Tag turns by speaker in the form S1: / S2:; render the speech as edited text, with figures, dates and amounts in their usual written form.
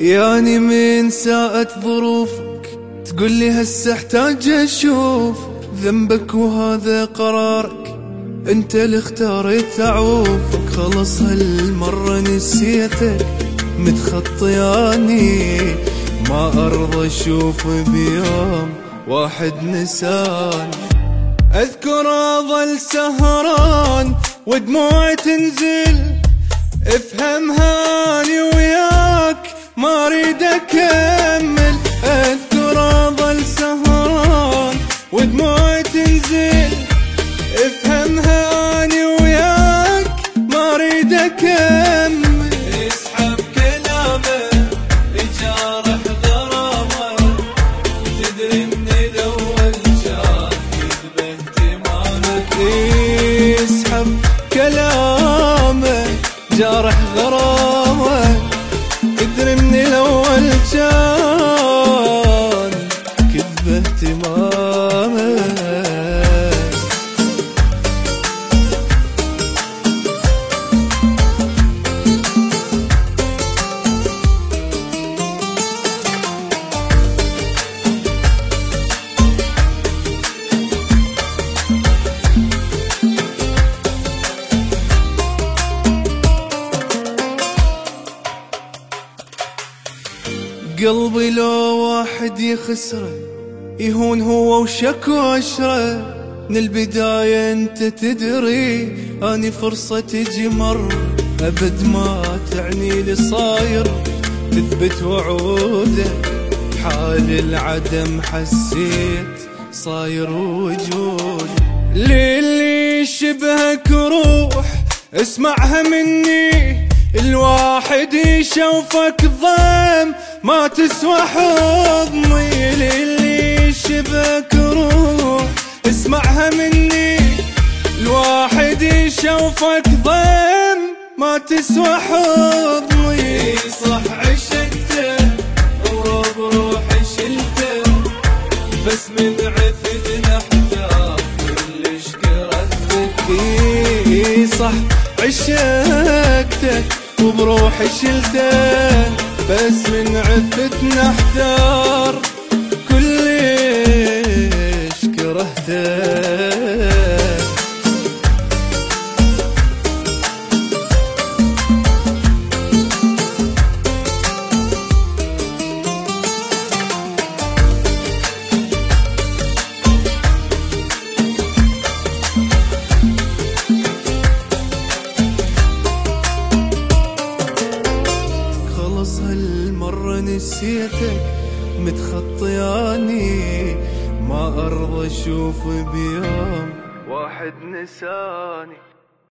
S1: يعني من ساءت ظروفك تقول لي هسه احتاج اشوف ذنبك وهذا قرارك، انت اللي اختاريت اعوفك. خلص هالمرة نسيتك متخطياني، ما ارضى اشوف بيوم واحد نساني. اذكر اظل سهران ودموعي تنزل، افهم هاني وياك ما اريد اكمل. اذكر اظل سهران ودموعي تنزل، افهم هاني وياك ما اريد اكمل.
S2: اسحب كلامه يجارح غرامه، تدري من الاول جاك كذبه اهتمامك.
S1: اسحب كلامه جارح غرامه، تدري من الاول كان كذبه اهتمامه. قلبي لو واحد يخسره يهون هو وشك وعشره. من البداية انت تدري اني فرصة تجي مرة، ابد ما تعني لي صاير تثبت وعودك. حال العدم حسيت صاير وجود، للي شبهك روح اسمعها مني. الواحد يشوفك ضم ما تسوى حضني، للي شبهك روح اسمعها مني. الواحد يشوفك ضم ما تسوى حضني.
S2: صح عشقته وبروحي شلته، بس من عثتنا احتاج كلش كرهتك.
S1: صح عشقتك وبروحي شلته، بس من عفتنا احتار كلش كرهته. هالمرة نسيتك متخطياني، ما ارضى اشوف بيوم واحد نساني.